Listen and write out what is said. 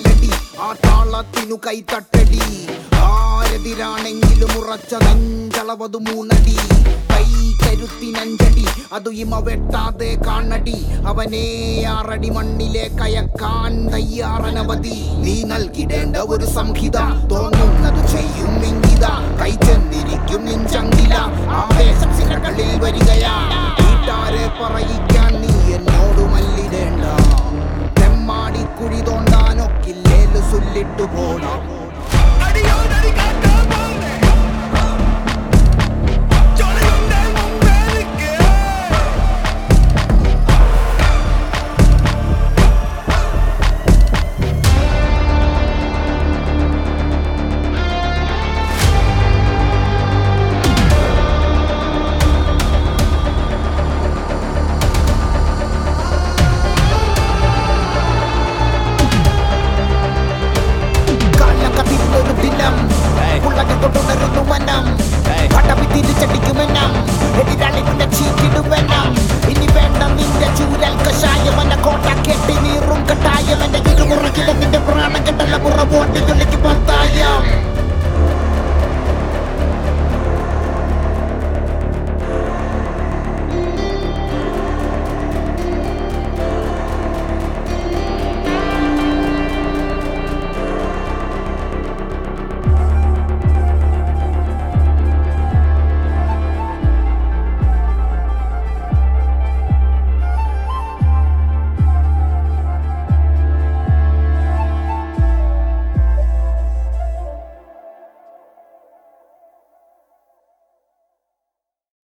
melody ആ താളത്തിനു കൈത്തട്ടടി ആരെതിരാണെങ്കിലും ഉറച്ച നെഞ്ചളവതു മൂന്നടി കൈ കരുത്തിനഞ്ചടി അതു ഇമ വെട്ടാതെ കാണടി അവനെ 6 അടി മണ്ണിലെ കയക്കാൻ തയ്യാറനവധി നീ നൽകിടേണ്ട ഒരു സംഹിത തോന്നുന്നത് ചെയ്യും ഇംഗിത കൈ ചെന്നിരിക്കും നിഞ്ചങ്കില ആവേശം സിരകളിൽ വരികയാ വീട്ടാരെ പറയിക്കാൻ നീ എന്നോട് മല്ലിടേണ്ട തെമ്മാടിക്കുഴി തോണ്ടാനൊക്കില്ലേല് സുല്ലിട്ടു പോടാ ഇനി വേണ്ട നിന്റെ ചൂരൽ കഷായം എന്നെ കോട്ട കെട്ടി നീറും കട്ടായം എന്റെ ഇരുമുറുകിലെ നിന്റെ പ്രാണം കെട്ടല്ല പുറമോട്ട് പുറത്തായം